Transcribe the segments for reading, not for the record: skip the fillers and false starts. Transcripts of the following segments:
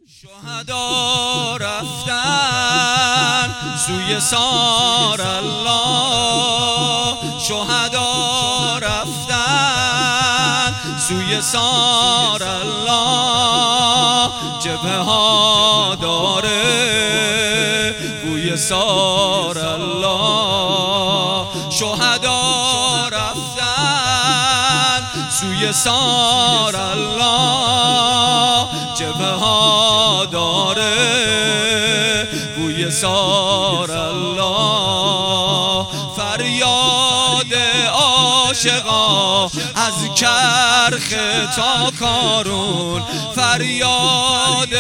شهدا رفتن سوی سار الله، شهدا رفتن سوی سار الله. جبهه ها داره بوی سار الله، شهدا رفتن سوی سار الله. جبهه ها داره بوی سار الله. فریاد عاشقا از کرخ تا کارون، فریاد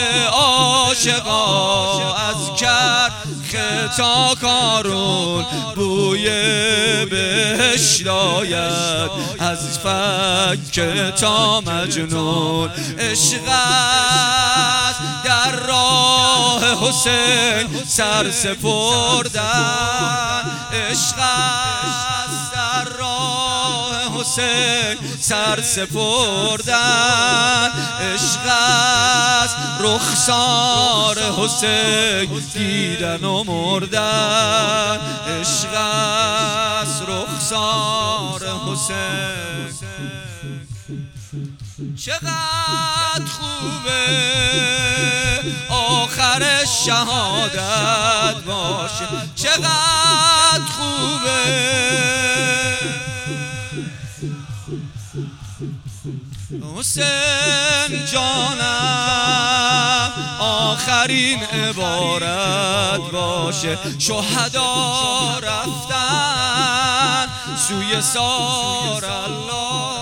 عاشقا از کرخ تا کارون. بوی بهشت آید از فک تا مجنون. عشق است در راه حسین سر سپردن، عشق است در راه حسین سر سپردن. عشق است رخسار حسین دیدن و مردن، عشق است رخسار حسین. چقدر خوبه آخر شهادت باشه، چقدر خوبه حسین جانم آخرین عبارت باشه. شهدا رفتن سوی سار الله،